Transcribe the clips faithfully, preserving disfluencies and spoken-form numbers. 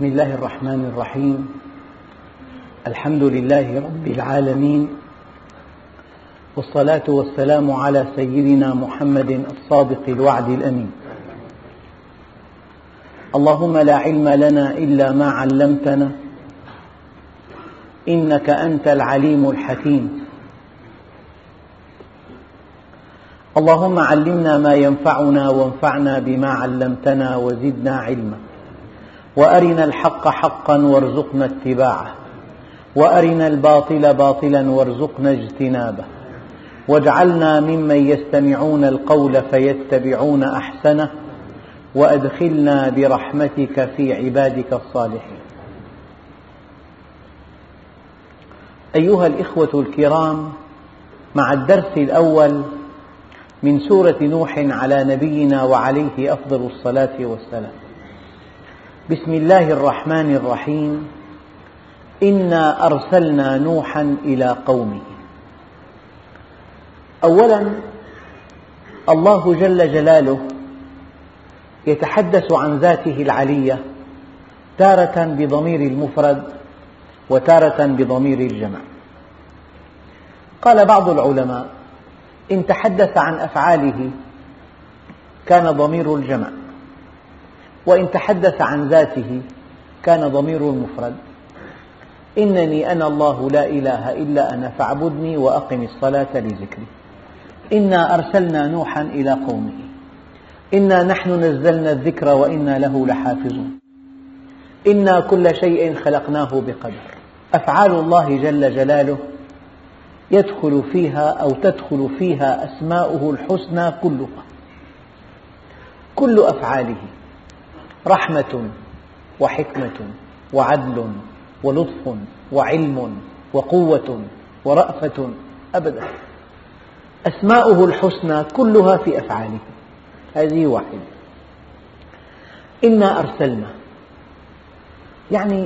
بسم الله الرحمن الرحيم. الحمد لله رب العالمين، والصلاة والسلام على سيدنا محمد الصادق الوعد الأمين. اللهم لا علم لنا إلا ما علمتنا، إنك أنت العليم الحكيم. اللهم علمنا ما ينفعنا وانفعنا بما علمتنا وزدنا علما، وأرنا الحق حقا وارزقنا اتباعه، وأرنا الباطل باطلا وارزقنا اجتنابه، واجعلنا ممن يستمعون القول فيتبعون أحسنه، وأدخلنا برحمتك في عبادك الصالحين. أيها الإخوة الكرام، مع الدرس الأول من سورة نوح على نبينا وعليه أفضل الصلاة والسلام. بسم الله الرحمن الرحيم. إنا أرسلنا نوحا إلى قومه. أولا، الله جل جلاله يتحدث عن ذاته العلية تارة بضمير المفرد وتارة بضمير الجمع. قال بعض العلماء: إن تحدث عن أفعاله كان ضمير الجمع، وإن تحدث عن ذاته كان ضمير المفرد. إنني أنا الله لا إله إلا أنا فاعبدني وأقم الصلاة لذكري. إنا أرسلنا نوحا إلى قومه. إنا نحن نزلنا الذكر وإنا له لحافظون. إنا كل شيء خلقناه بقدر. أفعال الله جل جلاله يدخل فيها أو تدخل فيها أسماؤه الحسنى كلها. كل أفعاله رحمة وحكمة وعدل ولطف وعلم وقوة ورأفة أبدا. أسماؤه الحسنى كلها في أفعاله. هذه واحدة. إنا أرسلنا، يعني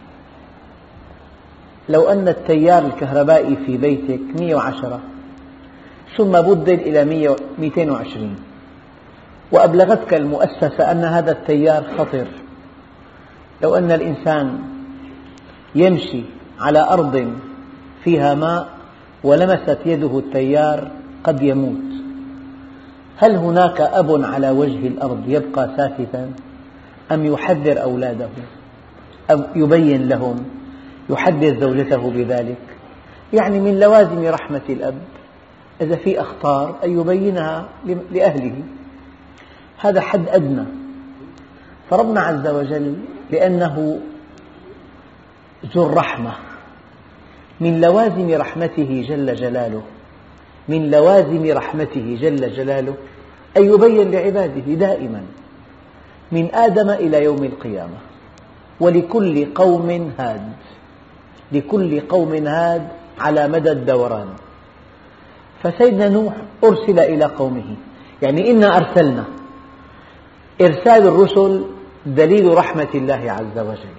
لو أن التيار الكهربائي في بيتك مئة وعشرة ثم بدل إلى مئتين وعشرين، وأبلغتك المؤسسة أن هذا التيار خطر، لو أن الإنسان يمشي على أرض فيها ماء ولمست يده التيار قد يموت، هل هناك أب على وجه الأرض يبقى ساكتا أم يحذر أولاده، أم يبين لهم، يحدث زوجته بذلك؟ يعني من لوازم رحمة الأب إذا في أخطار أن يبينها لأهله. هذا حد أدنى. فربنا عز وجل لأنه ذو الرحمة، من لوازم رحمته جل جلاله من لوازم رحمته جل جلاله أن يبين لعباده دائما من آدم إلى يوم القيامة. ولكل قوم هاد، لكل قوم هاد على مدى الدوران. فسيدنا نوح أرسل إلى قومه، يعني إنا أرسلنا. إرسال الرسل دليل رحمة الله عز وجل.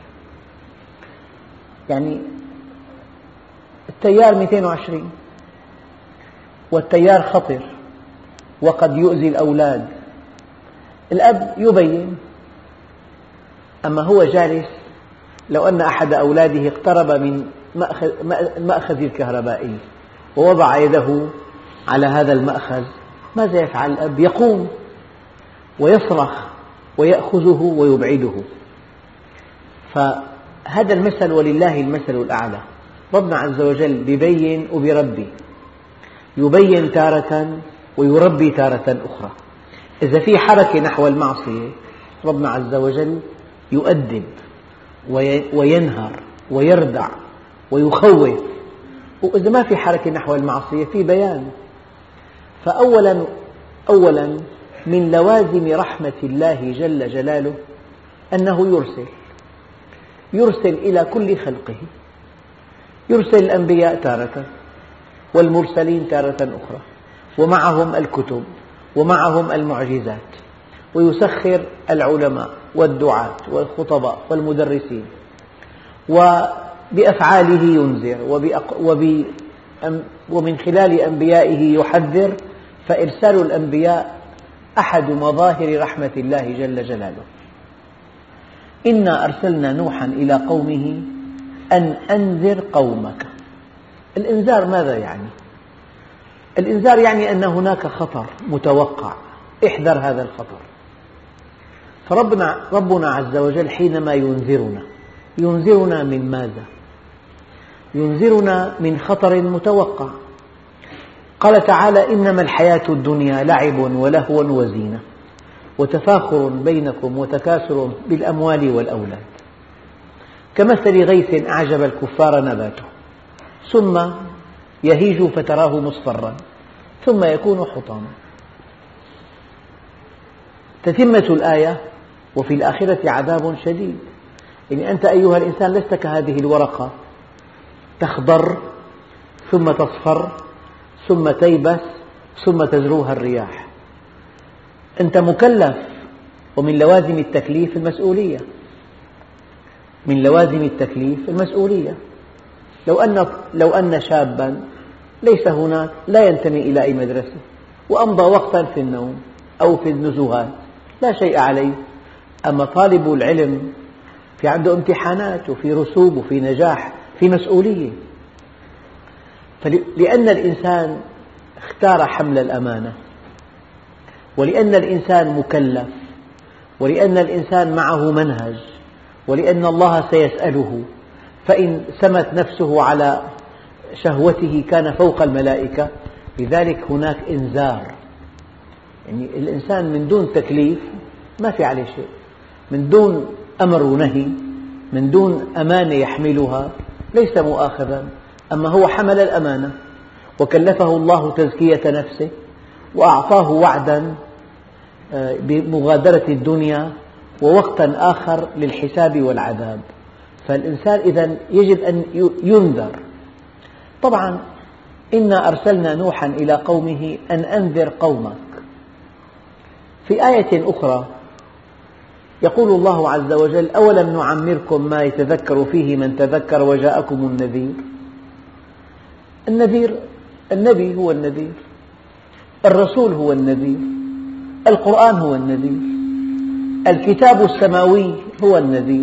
يعني التيار مئتين وعشرين والتيار خطر وقد يؤذي الأولاد، الأب يبين. أما هو جالس، لو أن أحد أولاده اقترب من المأخذ الكهربائي ووضع يده على هذا المأخذ، ماذا يفعل الأب؟ يقوم ويصرخ ويأخذه ويبعده. فهذا المثل ولله المثل الأعلى. ربنا عز وجل بيبين وبيربي، يبين تارة ويربي تارة أخرى. إذا في حركة نحو المعصية ربنا عز وجل يؤدب وينهر ويردع ويخوف، وإذا ما في حركة نحو المعصية في بيان. فأولا أولا من لوازم رحمة الله جل جلاله أنه يرسل يرسل إلى كل خلقه. يرسل الأنبياء تارة والمرسلين تارة أخرى، ومعهم الكتب ومعهم المعجزات، ويسخر العلماء والدعاة والخطباء والمدرسين، وبأفعاله ينذر ومن خلال أنبيائه يحذر. فإرسال الأنبياء أحد مظاهر رحمة الله جل جلاله. إنا أرسلنا نوحا إلى قومه أن أنذر قومك. الإنذار ماذا يعني؟ الإنذار يعني أن هناك خطر متوقع، احذر هذا الخطر. فربنا ربنا عز وجل حينما ينذرنا ينذرنا من ماذا؟ ينذرنا من خطر متوقع. قال تعالى: إنما الحياة الدنيا لعب ولهو وزينة وتفاخر بينكم وتكاثر بالأموال والأولاد كمثل غيث أعجب الكفار نباته ثم يهيج فتراه مصفرا ثم يكون حطاما. تتمة الآية: وفي الآخرة عذاب شديد. يعني أنت أيها الإنسان لست كهذه الورقة تخضر ثم تصفر ثم تيبس ثم تزروها الرياح. أنت مكلف، ومن لوازم التكليف المسؤولية. من لوازم التكليف المسؤولية. لو أن لو أن شابا ليس هناك، لا ينتمي إلى أي مدرسة، وأمضى وقتا في النوم أو في النزهات، لا شيء عليه. أما طالب العلم في عنده امتحانات وفي رسوب وفي نجاح، في مسؤولية. فلأن الإنسان اختار حمل الأمانة، ولأن الإنسان مكلف، ولأن الإنسان معه منهج، ولأن الله سيسأله، فإن سمت نفسه على شهوته كان فوق الملائكة. لذلك هناك إنذار. يعني الإنسان من دون تكليف ما في عليه شيء، من دون أمر ونهي، من دون أمانة يحملها ليس مؤاخذا. أما هو حمل الأمانة وكلفه الله تزكية نفسه وأعطاه وعدا بمغادرة الدنيا ووقتا آخر للحساب والعذاب. فالإنسان إذن يجب أن ينذر. طبعا إنا أرسلنا نوحا إلى قومه أن أنذر قومك. في آية أخرى يقول الله عز وجل: أولم نعمركم ما يتذكر فيه من تذكر وجاءكم النذير. النذير، النبي هو النذير، الرسول هو النذير، القرآن هو النذير، الكتاب السماوي هو النذير.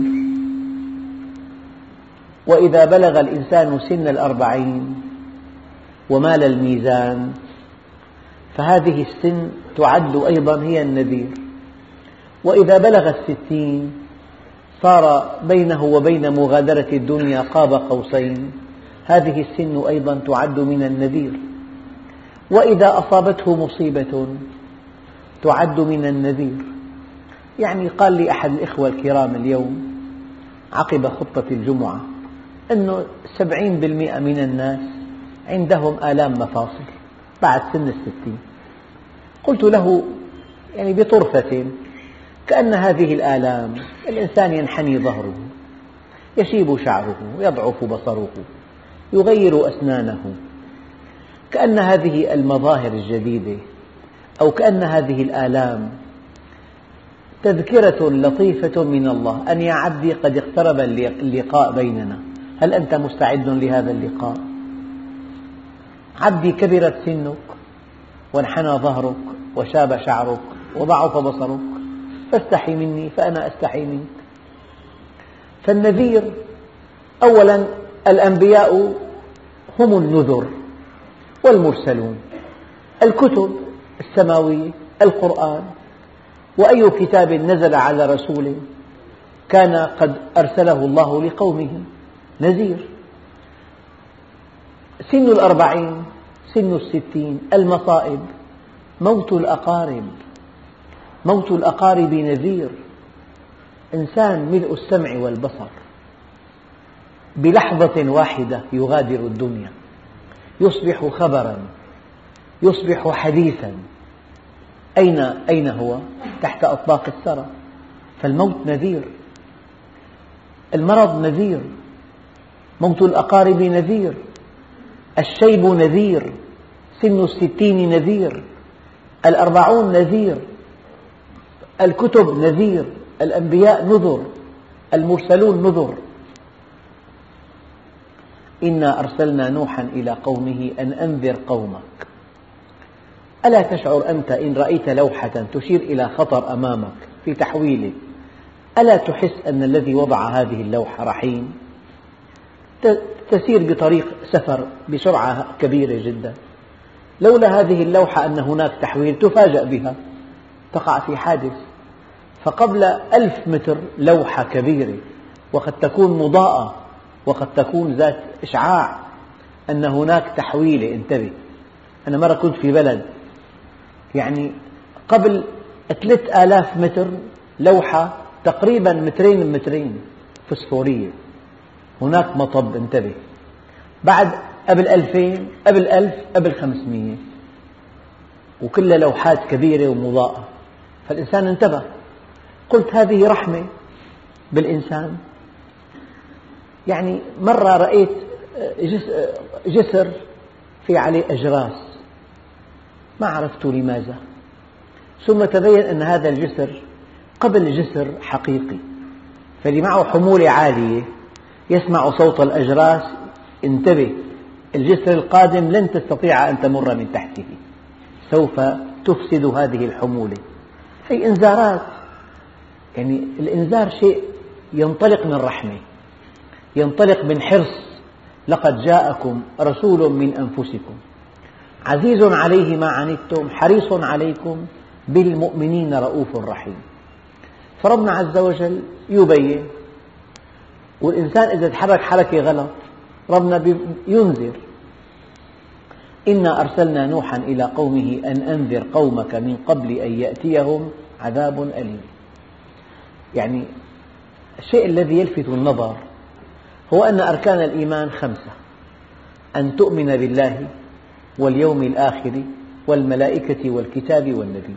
وإذا بلغ الإنسان سن الأربعين ومال الميزان فهذه السن تعد أيضا هي النذير. وإذا بلغ الستين صار بينه وبين مغادرة الدنيا قاب قوسين، هذه السن أيضا تعد من النذير. وإذا أصابته مصيبة تعد من النذير. يعني قال لي أحد الإخوة الكرام اليوم عقب خطبة الجمعة أنه سبعين بالمئة من الناس عندهم آلام مفاصل بعد سن الستين. قلت له يعني بطرفة: كأن هذه الآلام الإنسان ينحني ظهره، يشيب شعره، يضعف بصره، يغير أسنانه، كأن هذه المظاهر الجديدة أو كأن هذه الآلام تذكرة لطيفة من الله أن يا عبدي قد اقترب اللقاء بيننا، هل أنت مستعد لهذا اللقاء؟ عبدي كبرت سنك وانحنى ظهرك وشاب شعرك وضعف بصرك، فاستحي مني فأنا أستحي منك. فالنذير أولا الأنبياء هم النذر والمرسلون، الكتب السماوية، القرآن. وأي كتاب نزل على رسول كان قد أرسله الله لقومه نذير. سن الأربعين، سن الستين، المصائب، موت الأقارب. موت الأقارب نذير. إنسان ملء السمع والبصر بلحظة واحدة يغادر الدنيا، يصبح خبرا، يصبح حديثا. أين أين هو؟ تحت أطباق الثرى. فالموت نذير، المرض نذير، موت الأقارب نذير، الشيب نذير، سن الستين نذير، الأربعون نذير، الكتب نذير، الأنبياء نذر، المرسلون نذر. إنا أرسلنا نوحا إلى قومه أن أنذر قومك. ألا تشعر أنت إن رأيت لوحة تشير إلى خطر أمامك في تحويله ألا تحس أن الذي وضع هذه اللوحة رحيم؟ تسير بطريق سفر بسرعة كبيرة جدا، لولا هذه اللوحة أن هناك تحويل تفاجأ بها، تقع في حادث. فقبل ألف متر لوحة كبيرة وقد تكون مضاءة وقد تكون ذات إشعاع، أن هناك تحويلة. انتبه، أنا مرة كنت في بلد يعني قبل ثلاثة آلاف متر لوحة تقريبا مترين بمترين فسفورية، هناك مطب. انتبه، بعد قبل ألفين، قبل ألف، قبل خمسمئة، وكلها لوحات كبيرة ومضاءة. فالإنسان انتبه، قلت هذه رحمة بالإنسان. يعني مرة رأيت جسر في عليه أجراس، ما عرفت لماذا، ثم تبين أن هذا الجسر قبل جسر حقيقي، فاللي معه حمولة عالية يسمع صوت الأجراس، انتبه، الجسر القادم لن تستطيع أن تمر من تحته، سوف تفسد هذه الحمولة. هي إنذارات، يعني الإنذار شيء ينطلق من رحمة، ينطلق من حرص. لقد جاءكم رسول من أنفسكم عزيز عليه ما عنتم حريص عليكم بالمؤمنين رؤوف رحيم. فربنا عز وجل يبين، والإنسان إذا تحرك حركة غلط ربنا ينذر. إنا أرسلنا نوحا إلى قومه أن أنذر قومك من قبل أن يأتيهم عذاب أليم. يعني الشيء الذي يلفت النظر هو أن أركان الإيمان خمسة: أن تؤمن بالله واليوم الآخر والملائكة والكتاب والنبي.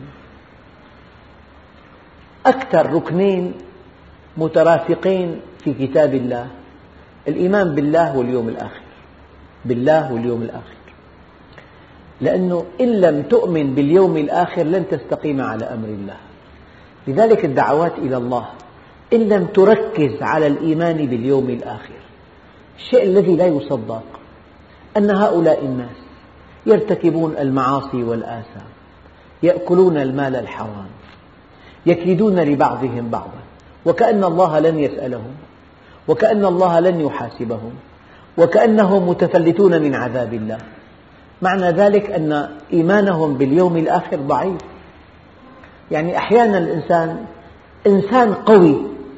أكثر ركنين مترافقين في كتاب الله الإيمان بالله واليوم الآخر، بالله واليوم الآخر، لأنه إن لم تؤمن باليوم الآخر لن تستقيم على أمر الله. لذلك الدعوات إلى الله إن لم تركز على الإيمان باليوم الآخر، الشيء الذي لا يصدق أن هؤلاء الناس يرتكبون المعاصي والآثام، يأكلون المال الحرام، يكيدون لبعضهم بعضا، وكأن الله لن يسألهم، وكأن الله لن يحاسبهم، وكأنهم متفلتون من عذاب الله. معنى ذلك أن إيمانهم باليوم الآخر ضعيف. يعني أحيانا الإنسان إنسان قوي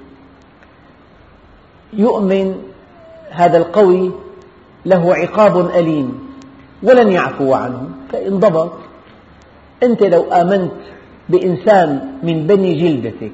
يؤمن هذا القوي له عقاب أليم ولن يعفو عنه فانضبط. أنت لو آمنت بإنسان من بني جلدتك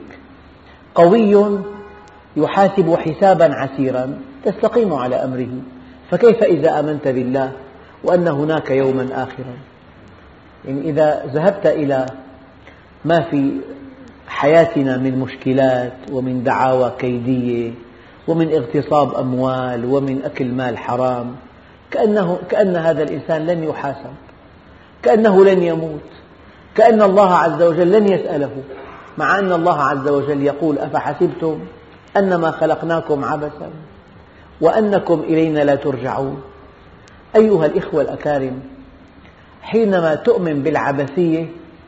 قوي يحاسب حسابا عسيرا تستقيم على أمره، فكيف إذا آمنت بالله وأن هناك يوما آخرا؟ يعني إذا ذهبت إلى ما في حياتنا من مشكلات ومن دعاوى كيدية ومن اغتصاب أموال ومن أكل مال حرام، كأنه كأن هذا الإنسان لن يحاسب، كأنه لن يموت، كأن الله عز وجل لن يسأله، مع أن الله عز وجل يقول: أفحسبتم أنما خلقناكم عبثا وأنكم إلينا لا ترجعون. أيها الإخوة الأكارم، حينما تؤمن بالعبثية،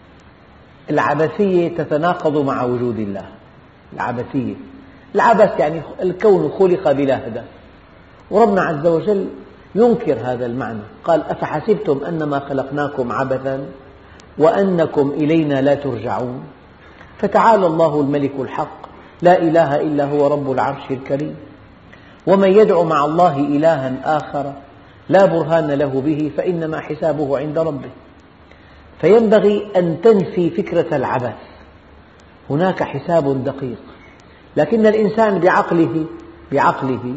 العبثية تتناقض مع وجود الله. العبثية، العبث يعني الكون خلق بلا هدف، وربنا عز وجل ينكر هذا المعنى، قال: أفحسبتم أنما خلقناكم عبثا وأنكم إلينا لا ترجعون. فتعالى الله الملك الحق لا إله إلا هو رب العرش الكريم. ومن يدع مع الله إلها آخر لا برهان له به فإنما حسابه عند ربه. فينبغي أن تنفي فكرة العبث، هناك حساب دقيق. لكن الإنسان بعقله بعقله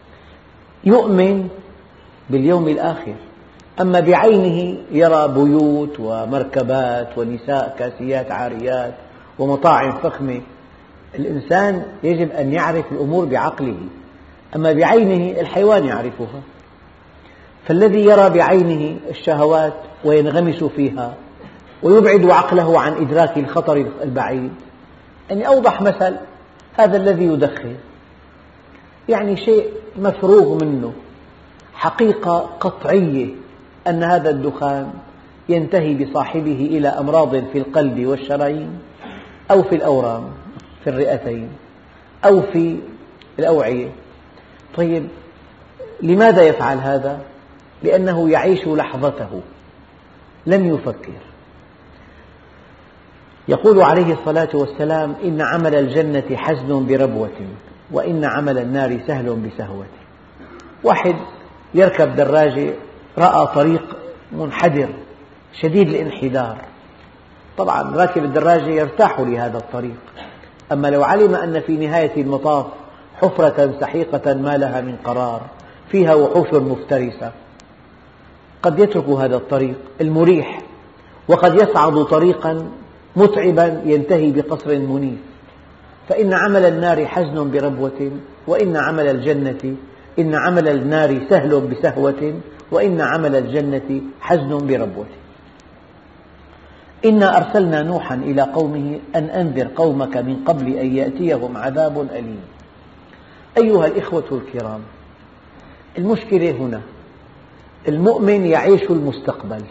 يؤمن باليوم الآخر، أما بعينه يرى بيوت ومركبات ونساء كاسيات عاريات ومطاعم فخمة. الإنسان يجب أن يعرف الأمور بعقله، أما بعينه الحيوان يعرفها. فالذي يرى بعينه الشهوات وينغمس فيها ويبعد عقله عن إدراك الخطر البعيد، يعني أوضح مثل هذا الذي يدخن، يعني شيء مفروغ منه، حقيقة قطعية أن هذا الدخان ينتهي بصاحبه إلى أمراض في القلب والشرايين أو في الأورام في الرئتين. أو في الأوعية. طيب لماذا يفعل هذا؟ لأنه يعيش لحظته، لم يفكر. يقول عليه الصلاة والسلام: إن عمل الجنة حزن بربوة، وإن عمل النار سهل بسهوة. واحد يركب دراجة رأى طريق منحدر شديد الانحدار، طبعا راكب الدراجة يرتاح لهذا الطريق، أما لو علم أن في نهاية المطاف حفرة سحيقة ما لها من قرار فيها وحوش مفترسة قد يترك هذا الطريق المريح، وقد يصعد طريقا متعبا ينتهي بقصر منيف. فإن عمل النار حزن بربوة، وإن عمل الجنة إن عمل النار سهل بسهوة، وإن عمل الجنة حزن بربوة. إنا أرسلنا نوحا إلى قومه أن أنذر قومك من قبل أن يأتيهم عذاب أليم. أيها الإخوة الكرام، المشكلة هنا المؤمن يعيش المستقبل،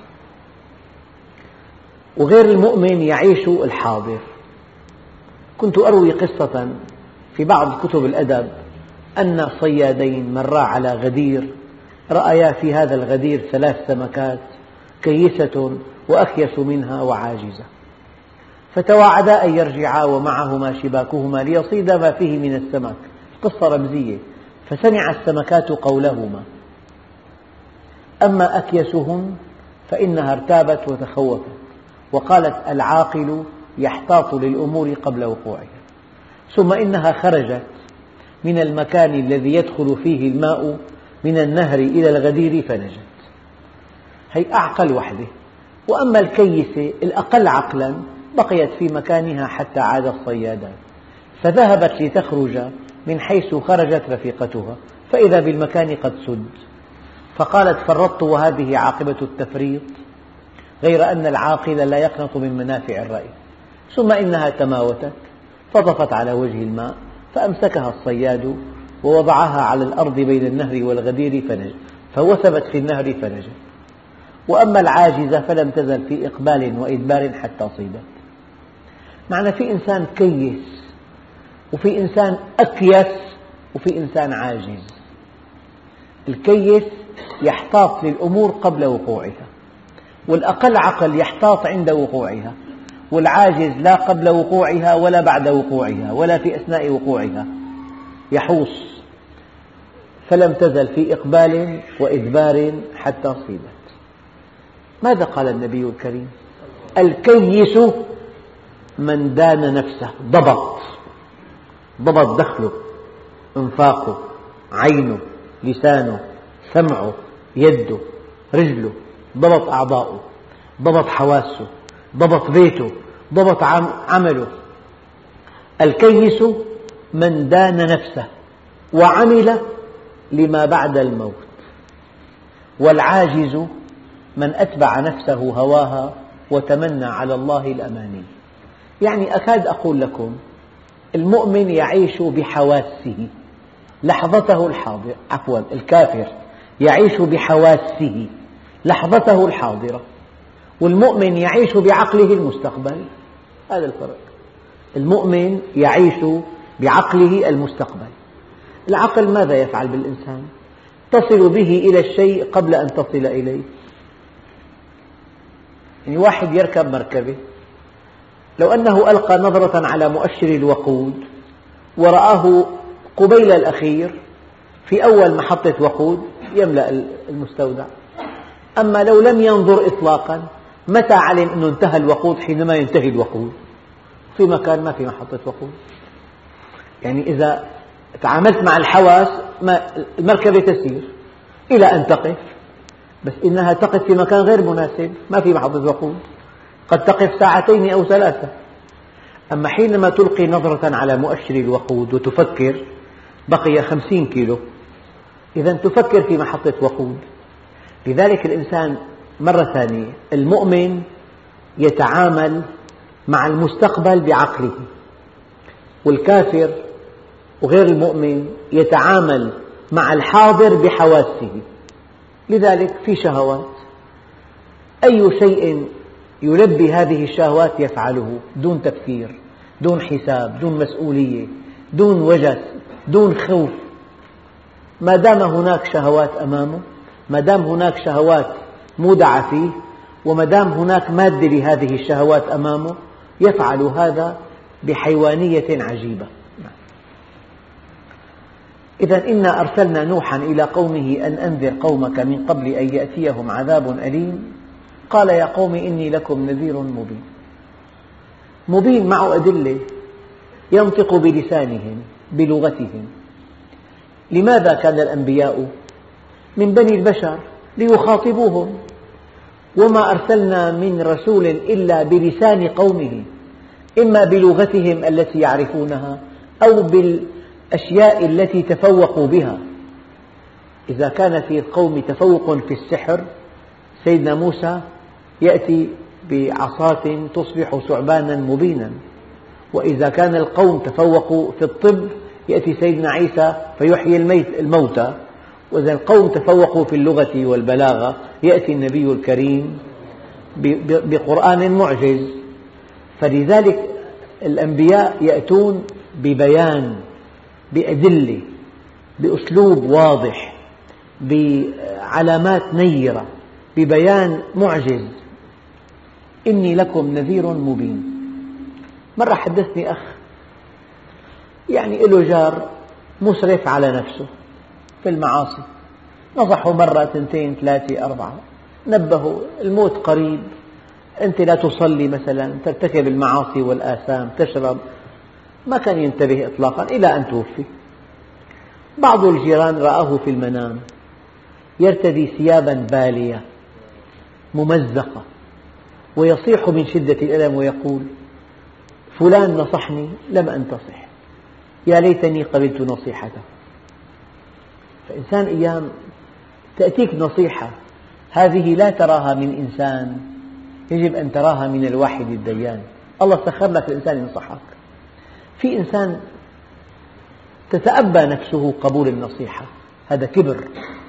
وغير المؤمن يعيش الحاضر. كنت أروي قصة في بعض كتب الأدب أن صيادين مرا على غدير، رأيا في هذا الغدير ثلاث سمكات كيسة وأكيس منها وعاجزة، فتواعدا أن يرجعا ومعهما شباكهما ليصيدا ما فيه من السمك. قصة رمزية. فسمع السمكات قولهما، أما أكيسهن فإنها ارتابت وتخوفت، وقالت: العاقل يحتاط للأمور قبل وقوعها. ثم إنها خرجت من المكان الذي يدخل فيه الماء من النهر إلى الغدير فنجت. هي أعقل وحدة. وأما الكيسة الأقل عقلا بقيت في مكانها حتى عاد الصيادان، فذهبت لتخرج من حيث خرجت رفيقتها، فإذا بالمكان قد سد، فقالت: فرطت وهذه عاقبة التفريط، غير أن العاقل لا يقنط من منافع الرأي. ثم إنها تماوتت فطفت على وجه الماء، فأمسكها الصياد ووضعها على الأرض بين النهر والغدير فنجت، فوثبت في النهر فنجت. وأما العاجزة فلم تزل في إقبال وإدبار حتى صيدت. معنى في إنسان كيس، وفي إنسان أكيس، وفي إنسان عاجز. الكيس يحتاط للأمور قبل وقوعها، والأقل عقل يحتاط عند وقوعها، والعاجز لا قبل وقوعها ولا بعد وقوعها ولا في أثناء وقوعها، يحوص. فلم تزل في إقبال وإدبار حتى صيدت. ماذا قال النبي الكريم؟ الكيس من دان نفسه، ضبط ضبط دخله، انفاقه، عينه، لسانه، سمعه، يده، رجله، ضبط أعضاؤه، ضبط حواسه، ضبط بيته، ضبط عمله. الكيس من دان نفسه وعمل لما بعد الموت، والعاجز من أتبع نفسه هواها وتمنى على الله الأماني. يعني أكاد أقول لكم المؤمن يعيش بحواسه لحظته الحاضرة، عفوا الكافر يعيش بحواسه لحظته الحاضرة، والمؤمن يعيش بعقله المستقبل. هذا الفرق. المؤمن يعيش بعقله المستقبل. العقل ماذا يفعل بالإنسان؟ تصل به إلى الشيء قبل أن تصل إليه. يعني واحد يركب مركبة، لو أنه ألقى نظرة على مؤشر الوقود ورآه قبيل الأخير في أول محطة وقود يملأ المستودع. أما لو لم ينظر إطلاقا، متى علم أنه انتهى الوقود؟ حينما ينتهي الوقود في مكان ما في محطة وقود. يعني إذا تعاملت مع الحواس المركبة تسير إلى أن تقف، بس إنها تقف في مكان غير مناسب، ما في محطة وقود، قد تقف ساعتين أو ثلاثة. أما حينما تلقي نظرة على مؤشر الوقود وتفكر بقي خمسين كيلو، إذا تفكر في محطة وقود. لذلك الإنسان مرة ثانية المؤمن يتعامل مع المستقبل بعقله، والكافر وغير المؤمن يتعامل مع الحاضر بحواسه. لذلك في شهوات، أي شيء يلبي هذه الشهوات يفعله دون تفكير، دون حساب، دون مسؤولية. دون وجس، دون خوف. ما دام هناك شهوات أمامه، ما دام هناك شهوات مودعة فيه، وما دام هناك مادة لهذه الشهوات أمامه، يفعل هذا بحيوانية عجيبة. إذا إنا أرسلنا نوحا إلى قومه أن أنذر قومك من قبل أن يأتيهم عذاب أليم قال يا قوم إني لكم نذير مبين. مبين معه أدلة، ينطق بلسانهم بلغتهم. لماذا كان الأنبياء من بني البشر ليخاطبوهم؟ وما أرسلنا من رسول إلا بلسان قومه، إما بلغتهم التي يعرفونها أو بالأشياء التي تفوقوا بها. إذا كان في القوم تفوق في السحر، سيدنا موسى يأتي بعصاة تصبح ثعبانا مبينا، وإذا كان القوم تفوقوا في الطب يأتي سيدنا عيسى فيحيي الموتى، وإذا القوم تفوقوا في اللغة والبلاغة يأتي النبي الكريم بقرآن معجز. فلذلك الأنبياء يأتون ببيان، بأدلة، بأسلوب واضح، بعلامات نيرة، ببيان معجز. إني لكم نذير مبين. مرة حدثني أخ يعني له جار مسرف على نفسه في المعاصي، نصحه مرة اثنتين ثلاثة أربعة، نبهه الموت قريب، أنت لا تصلي مثلا، ترتكب المعاصي والآثام، تشرب. ما كان ينتبه إطلاقا إلى أن توفي. بعض الجيران رآه في المنام يرتدي ثيابا بالية ممزقة ويصيح من شدة الألم ويقول فلان نصحني لم أنتصح، يا ليتني قبلت نصيحته. فإنسان أيام تأتيك نصيحة هذه لا تراها من إنسان، يجب أن تراها من الواحد الديان. الله سخر لك الإنسان ينصحك. في إنسان تتأبى نفسه قبول النصيحة، هذا كبر.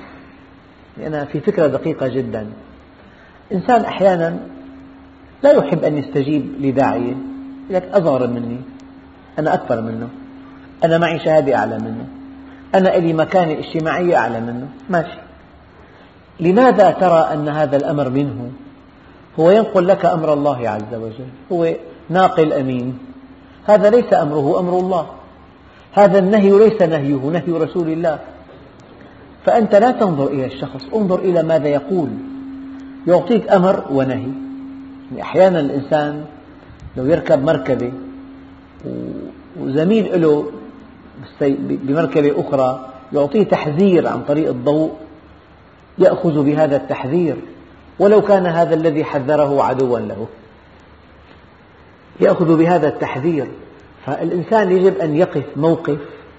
أنا في فكرة دقيقة جدا، إنسان أحيانا لا يحب أن يستجيب لداعية، يقول لك أصغر مني، أنا أكبر منه، أنا معي شهادة أعلى منه، أنا لي مكانة اجتماعية أعلى منه، ماشي. لماذا ترى أن هذا الأمر منه؟ هو ينقل لك أمر الله عز وجل، هو ناقل أمين. هذا ليس أمره أمر الله، هذا النهي ليس نهيه نهي رسول الله. فأنت لا تنظر إلى الشخص، انظر إلى ماذا يقول. يعطيك أمر ونهي. يعني أحيانا الإنسان لو يركب مركبة وزميل له بمركبة أخرى يعطيه تحذير عن طريق الضوء، يأخذ بهذا التحذير ولو كان هذا الذي حذره عدوا له، يأخذ بهذا التحذير. فالإنسان يجب أن يقف موقف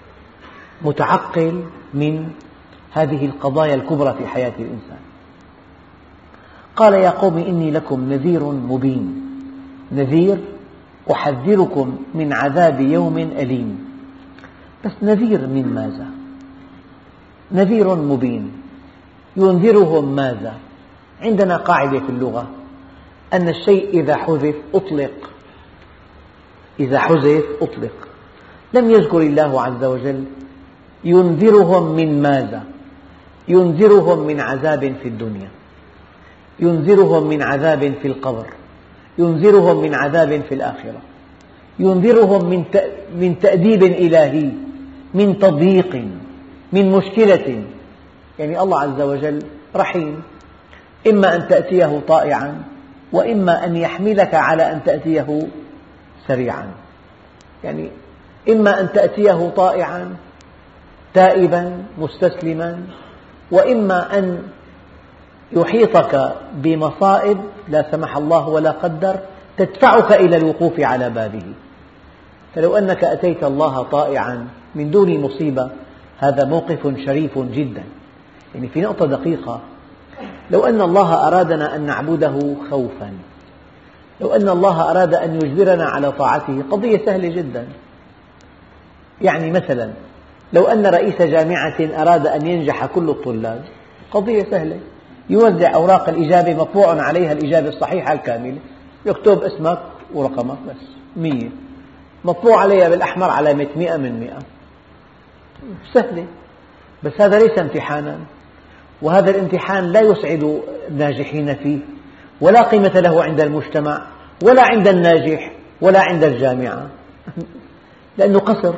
متعقل من هذه القضايا الكبرى في حياة الإنسان. قال يا قوم إني لكم نذير مبين. نذير أحذركم من عذاب يوم أليم. بس نذير من ماذا؟ نذير مبين ينذرهم ماذا؟ عندنا قاعدة في اللغة أن الشيء إذا حذف أطلق، إذا حذف أطلق. لم يذكر الله عز وجل ينذرهم من ماذا؟ ينذرهم من عذاب في الدنيا، ينذرهم من عذاب في القبر، ينذرهم من عذاب في الآخرة، ينذرهم من من تأديب إلهي، من تضييق، من مشكلة. يعني الله عز وجل رحيم، إما أن تأتيه طائعا وإما أن يحملك على أن تأتيه سريعا. يعني إما أن تأتيه طائعا تائبا مستسلما، وإما أن يحيطك بمصائب لا سمح الله ولا قدر تدفعك إلى الوقوف على بابه. فلو أنك أتيت الله طائعا من دون مصيبة هذا موقف شريف جدا. يعني في نقطة دقيقة، لو أن الله أرادنا أن نعبده خوفا، لو أن الله أراد أن يجبرنا على طاعته قضية سهلة جدا. يعني مثلا لو أن رئيس جامعة أراد أن ينجح كل الطلاب قضية سهلة، يوزع أوراق الإجابة مطبوع عليها الإجابة الصحيحة الكاملة، يكتب اسمك ورقمك بس مية. مطبوع عليها بالأحمر علامة مئة من مئة، سهلة. بس هذا ليس امتحانا، وهذا الامتحان لا يسعد الناجحين فيه، ولا قيمة له عند المجتمع ولا عند الناجح ولا عند الجامعة، لأنه قصر.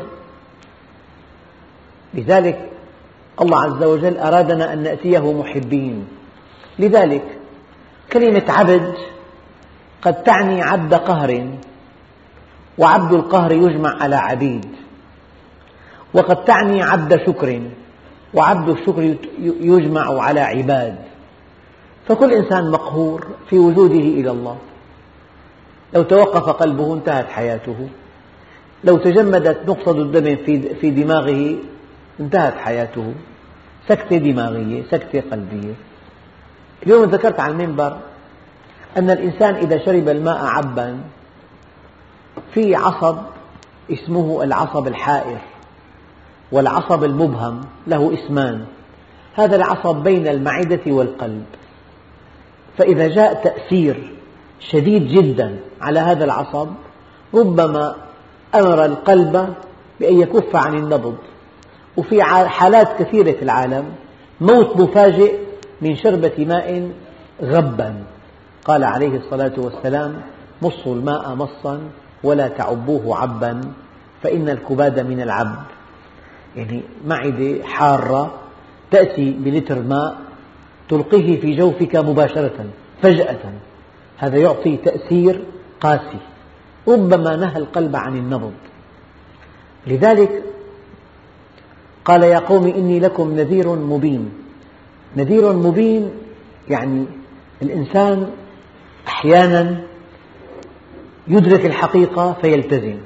لذلك الله عز وجل أرادنا أن نأتيه محبين. لذلك كلمة عبد قد تعني عبد قهر، وعبد القهر يجمع على عبيد، وقد تعني عبد شكر، وعبد الشكر يجمع على عباد. فكل إنسان مقهور في وجوده إلى الله. لو توقف قلبه انتهت حياته، لو تجمدت نقطة الدم في دماغه انتهت حياته، سكتة دماغية، سكتة قلبية. اليوم ذكرت على المنبر أن الإنسان إذا شرب الماء عبا في عصب اسمه العصب الحائر والعصب المبهم، له اسمان. هذا العصب بين المعدة والقلب، فإذا جاء تأثير شديد جدا على هذا العصب ربما أمر القلب بأن يكف عن النبض. وفي حالات كثيرة في العالم موت مفاجئ من شربة ماء غبا. قال عليه الصلاة والسلام: مصوا الماء مصا ولا تعبوه عبا فإن الكباد من العب. يعني معدة حارة تأتي بلتر ماء تلقيه في جوفك مباشرة فجأة، هذا يعطي تأثير قاسي ربما نهى القلب عن النبض. لذلك قال: يا قوم إني لكم نذير مبين. نذير مبين يعني الإنسان أحيانا يدرك الحقيقة فيلتزم.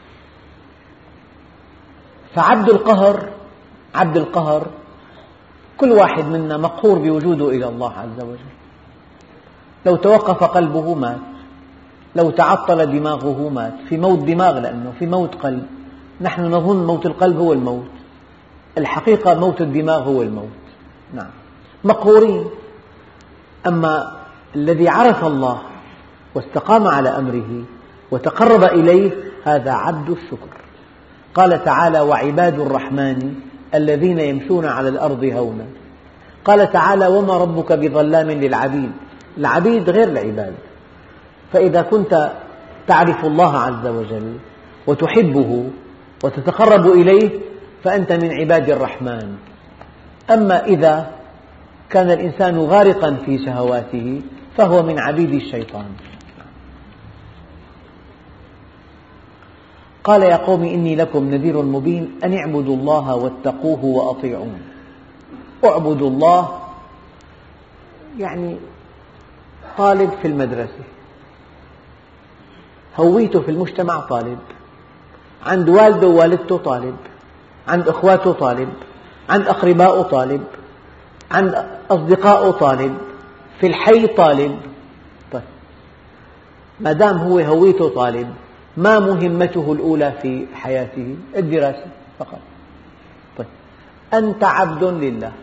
فعبد القهر عبد القهر كل واحد منا مقهور بوجوده إلى الله عز وجل. لو توقف قلبه مات، لو تعطل دماغه مات. في موت دماغ لأنه في موت قلب. نحن نظن موت القلب هو الموت، الحقيقة موت الدماغ هو الموت. نعم، مقهورين. أما الذي عرف الله واستقام على أمره وتقرب إليه هذا عبد الشكر. قال تعالى: وعباد الرحمن الذين يمشون على الأرض هونا. قال تعالى: وما ربك بظلام للعبيد. العبيد غير العباد. فإذا كنت تعرف الله عز وجل وتحبه وتتقرب إليه فأنت من عباد الرحمن. أما إذا كان الإنسان غارقا في شهواته فهو من عبيد الشيطان. قال: يا قوم إني لكم نذير مبين أن اعبدوا الله واتقوه وأطيعون. اعبدوا الله يعني طالب في المدرسة، هويته في المجتمع طالب، عند والده ووالدته طالب، عند أخواته طالب، عند أقربائه طالب، عند أصدقائه طالب، في الحي طالب. طيب، ما دام هو هويته طالب، ما مهمته الأولى في حياته؟ الدراسة فقط. طيب، أنت عبد لله،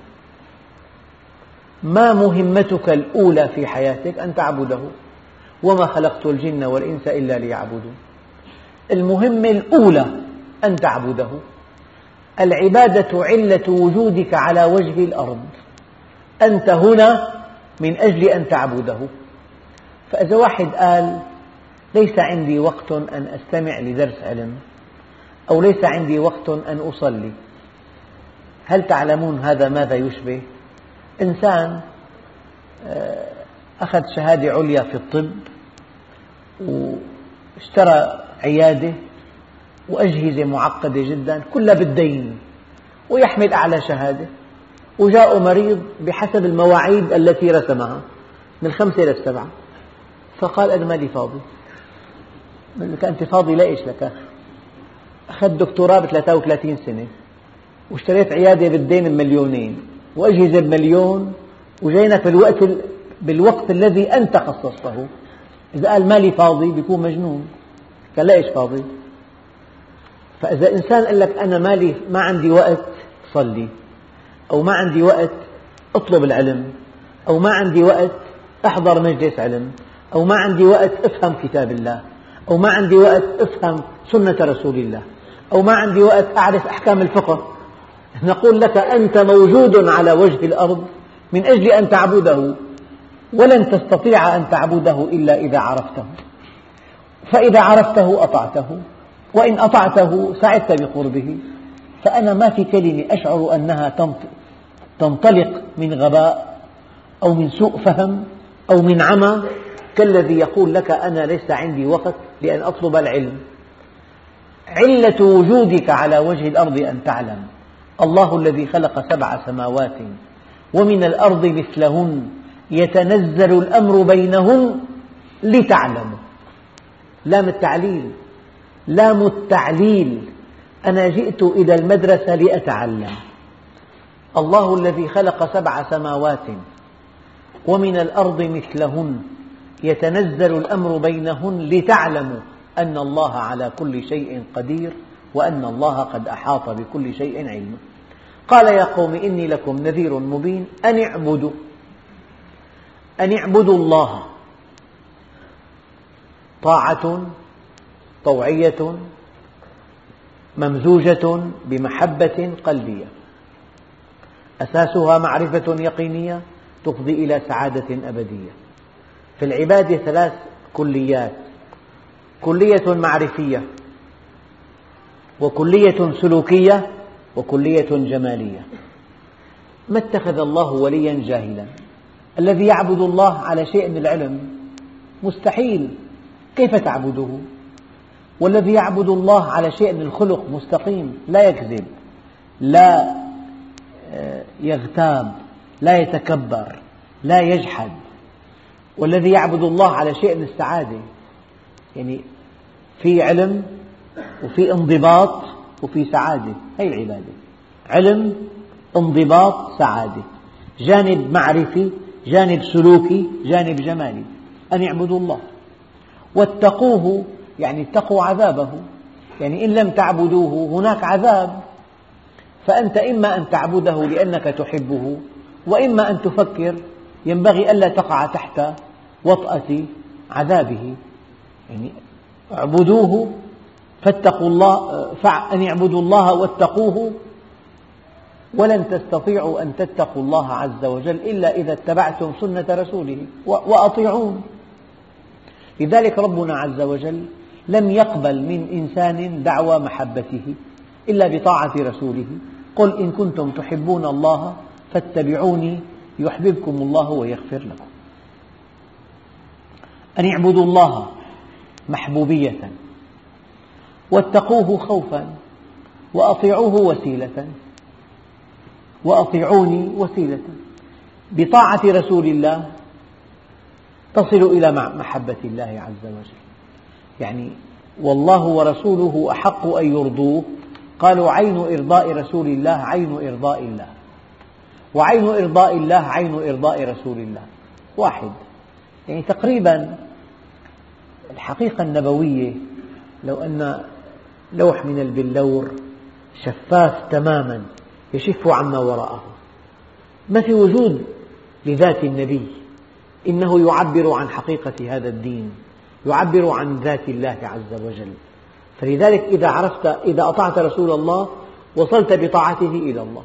ما مهمتك الأولى في حياتك؟ أن تعبده. وما خلقت الجن والإنس إلا ليعبدون. المهمة الأولى أن تعبده. العبادة علة وجودك على وجه الأرض، أنت هنا من أجل أن تعبده. فإذا واحد قال: ليس عندي وقت أن أستمع لدرس علم، أو ليس عندي وقت أن أصلي، هل تعلمون هذا ماذا يشبه؟ إنسان أخذ شهادة عليا في الطب واشترى عيادة وأجهزة معقدة جدا كلها بالدين ويحمل أعلى شهادة، وجاء مريض بحسب المواعيد التي رسمها من الخمسة إلى السبعة، فقال: أنا مالي فاضي. قال لك: أنت فاضي لإيش لك؟ أخذت دكتوراه بثلاثة وثلاثين سنة واشتريت عيادة بالدين بمليونين وأجهزة بمليون، وجينا في الوقت بالوقت الذي أنت خصصته. إذا قال مالي فاضي بيكون مجنون. قال: ليش فاضي؟ فإذا إنسان قال لك أنا مالي ما عندي وقت صلي، أو ما عندي وقت أطلب العلم، أو ما عندي وقت أحضر مجلس علم، أو ما عندي وقت أفهم كتاب الله، أو ما عندي وقت أفهم سنة رسول الله، أو ما عندي وقت أعرف أحكام الفقه. نقول لك أنت موجود على وجه الأرض من أجل أن تعبده، ولن تستطيع أن تعبده إلا إذا عرفته، فإذا عرفته أطعته، وإن أطعته سعدت بقربه. فأنا ما في كلمة أشعر أنها تنطلق من غباء أو من سوء فهم أو من عمى كالذي يقول لك أنا ليس عندي وقت لأن أطلب العلم. علة وجودك على وجه الأرض أن تعلم الله الذي خلق سبع سماوات ومن الأرض مثلهن يتنزل الأمر بينهن لتعلموا. لام التعليل، لام التعليل، أنا جئت إلى المدرسة لأتعلم. الله الذي خلق سبع سماوات ومن الأرض مثلهن يتنزل الأمر بينهن لتعلموا أن الله على كل شيء قدير وأن الله قد أحاط بكل شيء علما. قال يا قوم إني لكم نذير مبين أن اعبدوا أن اعبدوا الله. طاعة طوعية ممزوجة بمحبة قلبية، أساسها معرفة يقينية تفضي إلى سعادة أبدية. في العبادة ثلاث كليات: كلية معرفية، وكلية سلوكية، وكلية جمالية. ما اتخذ الله وليا جاهلا. الذي يعبد الله على شيء من العلم مستحيل، كيف تعبده؟ والذي يعبد الله على شيء من الخلق مستقيم، لا يكذب، لا يغتاب، لا يتكبر، لا يجحد. والذي يعبد الله على شيء من السعادة، يعني في علم وفي انضباط وفي سعادة. هي العبادة: علم، انضباط، سعادة، جانب معرفي، جانب سلوكي، جانب جمالي. أن يعبدوا الله واتقوه، يعني اتقوا عذابه، يعني إن لم تعبدوه هناك عذاب. فأنت إما أن تعبده لأنك تحبه، وإما أن تفكر ينبغي ألا تقع تحت وطأة عذابه. يعني اعبدوه فاتقوا الله، أن يعبدوا الله واتقوه، ولن تستطيعوا أن تتقوا الله عز وجل إلا إذا اتبعتم سنة رسوله وأطيعون. لذلك ربنا عز وجل لم يقبل من إنسان دعوى محبته إلا بطاعة رسوله. قل إن كنتم تحبون الله فاتبعوني يحببكم الله ويغفر لكم. أن يعبدوا الله محبوبية، واتقوه خوفا، وأطيعوه وسيلة، وأطيعوني وسيلة. بطاعة رسول الله تصل إلى محبة الله عز وجل. يعني والله ورسوله أحق أن يرضوه. قالوا عين إرضاء رسول الله عين إرضاء الله، وعين إرضاء الله عين إرضاء رسول الله واحد. يعني تقريبا الحقيقة النبوية لو أن لوح من البلور شفاف تماما يشف عما وراءه، ما في وجود لذات النبي، إنه يعبر عن حقيقة هذا الدين، يعبر عن ذات الله عز وجل. فلذلك إذا عرفت، إذا أطعت رسول الله وصلت بطاعته إلى الله.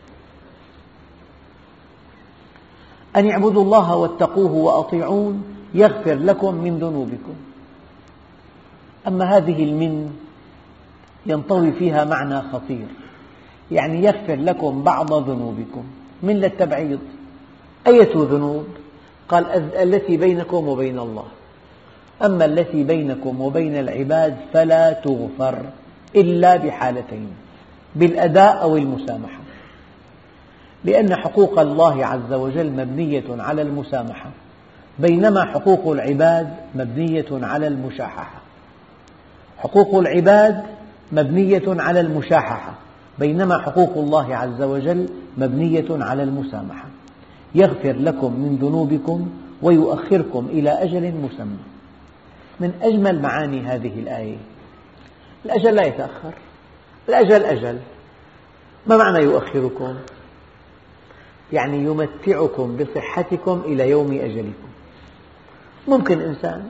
أن يعبدوا الله واتقوه وأطيعون يغفر لكم من ذنوبكم. أما هذه المن ينطوي فيها معنى خطير، يعني يغفر لكم بعض ذنوبكم، من للتبعيض. أية ذنوب؟ قال التي بينكم وبين الله، أما التي بينكم وبين العباد فلا تغفر إلا بحالتين: بالأداء أو المسامحة. لأن حقوق الله عز وجل مبنية على المسامحة، بينما حقوق العباد مبنية على المشاححة. حقوق العباد مبنية على المشاححة، بينما حقوق الله عز وجل مبنية على المسامحة. يغفر لكم من ذنوبكم ويؤخركم إلى أجل مسمى. من أجمل معاني هذه الآية الأجل لا يتأخر، الأجل أجل. ما معنى يؤخركم؟ يعني يمتعكم بصحتكم إلى يوم أجلكم. ممكن إنسان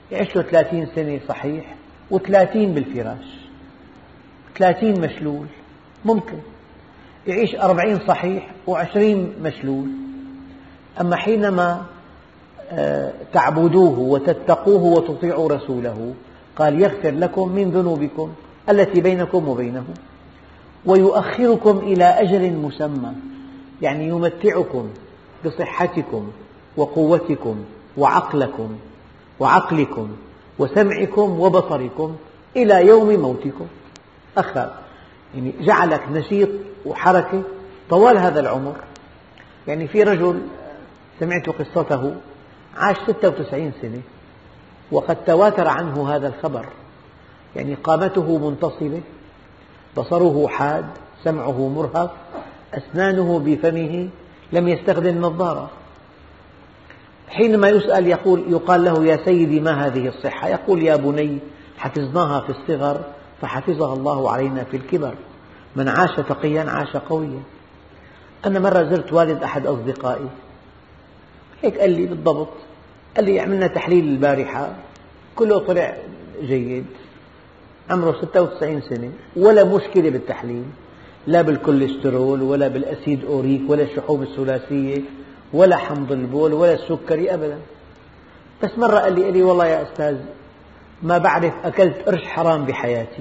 يعيش له ثلاثين سنة صحيح وثلاثين بالفراش، ثلاثين مشلول. ممكن يعيش أربعين صحيح وعشرين مشلول. أما حينما تعبدوه وتتقوه وتطيعوا رسوله قال يغفر لكم من ذنوبكم التي بينكم وبينه ويؤخركم إلى أجل مسمى، يعني يمتعكم بصحتكم وقوتكم وعقلكم وعقلكم وسمعكم وبصركم إلى يوم موتكم. أخر يعني جعلك نشيط وحركة طوال هذا العمر. يعني في رجل سمعت قصته عاش ستة وتسعين سنة وقد تواتر عنه هذا الخبر، يعني قامته منتصبة، بصره حاد، سمعه مرهف، أسنانه بفمه، لم يستخدم نظارة. حينما يسأل يقول يقال له يا سيدي ما هذه الصحة؟ يقول يا بني حفظناها في الصغر فحفظها الله علينا في الكبر، من عاش تقيا عاش قويا. أنا مرة زرت والد أحد أصدقائي هيك قال لي بالضبط، قال لي عملنا تحليل البارحة كله طلع جيد، عمره ستة وتسعين سنة ولا مشكلة بالتحليل، لا بالكوليسترول ولا بالأسيد أوريك ولا الشحوم الثلاثية ولا حمض البول ولا السكري أبدا. بس مرة قال لي, قال لي والله يا أستاذ ما بعرف أكلت قرش حرام بحياتي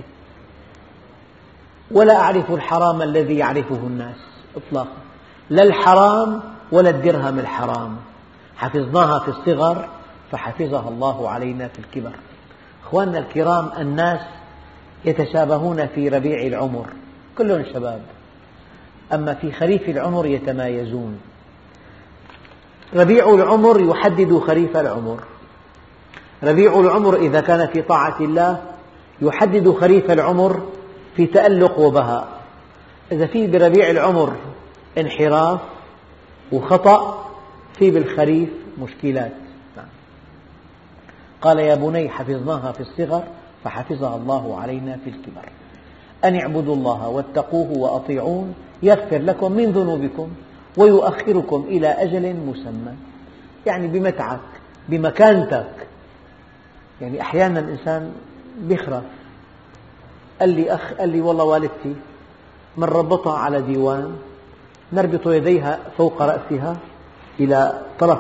ولا أعرف الحرام الذي يعرفه الناس إطلاقا، لا الحرام ولا الدرهم الحرام، حفظناها في الصغر فحفظها الله علينا في الكبر. أخواننا الكرام، الناس يتشابهون في ربيع العمر، كلهم شباب، أما في خريف العمر يتمايزون. ربيع العمر يحدد خريف العمر، ربيع العمر إذا كان في طاعة الله يحدد خريف العمر في تألق وبهاء. إذا في بربيع العمر انحراف وخطأ في بالخريف مشكلات. قال يا بني حفظناها في الصغر فحفظها الله علينا في الكبر، أن اعبدوا الله واتقوه وأطيعون يغفر لكم من ذنوبكم ويؤخركم إلى أجل مسمى، يعني بمتعك بمكانتك. يعني أحيانا الإنسان بيخرف. قال لي أخ قال لي والله والدتي من ربطها على ديوان نربط يديها فوق رأسها إلى طرف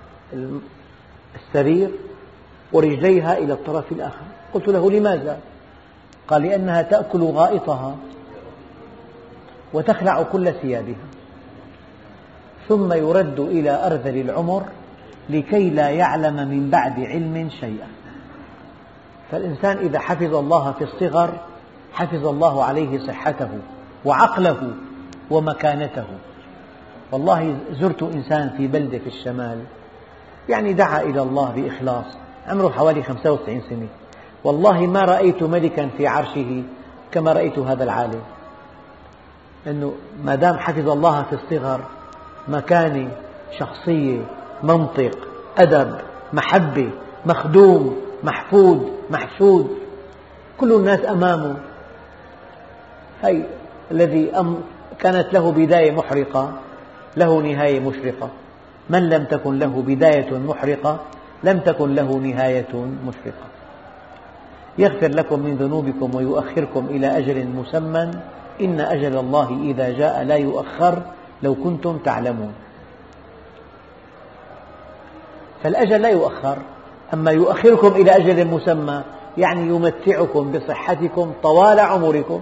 السرير ورجليها إلى الطرف الآخر. قلت له لماذا؟ قال لأنها تأكل غائطها وتخلع كل ثيابها ثم يرد إلى أرذل العمر لكي لا يعلم من بعد علم شيئا. فالإنسان إذا حفظ الله في الصغر حفظ الله عليه صحته وعقله ومكانته. والله زرت إنسان في بلدة في الشمال يعني دعا إلى الله بإخلاص، عمره حوالي خمسة وتسعين سنة، والله ما رأيت ملكا في عرشه كما رأيت هذا العالم، أنه ما دام حفظ الله في الصغر مكانة، شخصية، منطق، أدب، محبة، مخدوم، محفود، محشود، كل الناس أمامه. هي الذي كانت له بداية محرقة له نهاية مشرقة، من لم تكن له بداية محرقة لم تكن له نهاية مشرقة. يغفر لكم من ذنوبكم ويؤخركم إلى أجل مسمى إن أجل الله إذا جاء لا يؤخر لو كنتم تعلمون. فالأجل لا يؤخر، أما يؤخركم إلى أجل مسمى يعني يمتعكم بصحتكم طوال عمركم.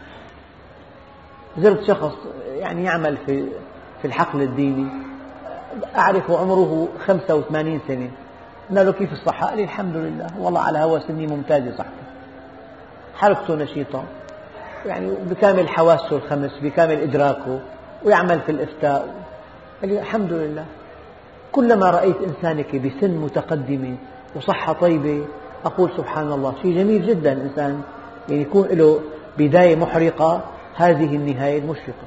زرت شخص يعني يعمل في في الحقل الديني، أعرف عمره خمسة وثمانين سنة، قلنا له كيف الصحة؟ قال لي الحمد لله والله على هوا سني ممتازة صحته، حركته نشيطة، يعني بكامل حواسه الخمس، بكامل إدراكه، ويعمل في الإفتاء. قال لي الحمد لله. كلما رأيت إنسانك بسن متقدمة وصحة طيبة أقول سبحان الله، شيء جميل جدا إنسان يعني يكون له بداية محرقة هذه النهاية المشرقة.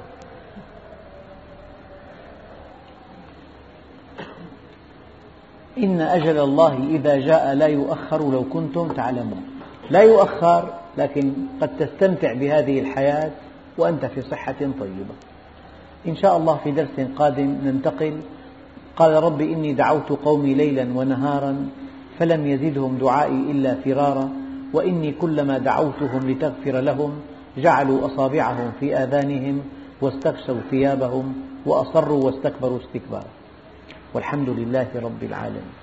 إن أجل الله إذا جاء لا يؤخر لو كنتم تعلمون. لا يؤخر، لكن قد تستمتع بهذه الحياة وأنت في صحة طيبة. إن شاء الله في درس قادم ننتقل. قال رب إني دعوت قومي ليلا ونهارا فلم يزدهم دعائي إلا فرارا وإني كلما دعوتهم لتغفر لهم جعلوا أصابعهم في آذانهم واستغشوا ثيابهم وأصروا واستكبروا استكبارا والحمد لله رب العالمين.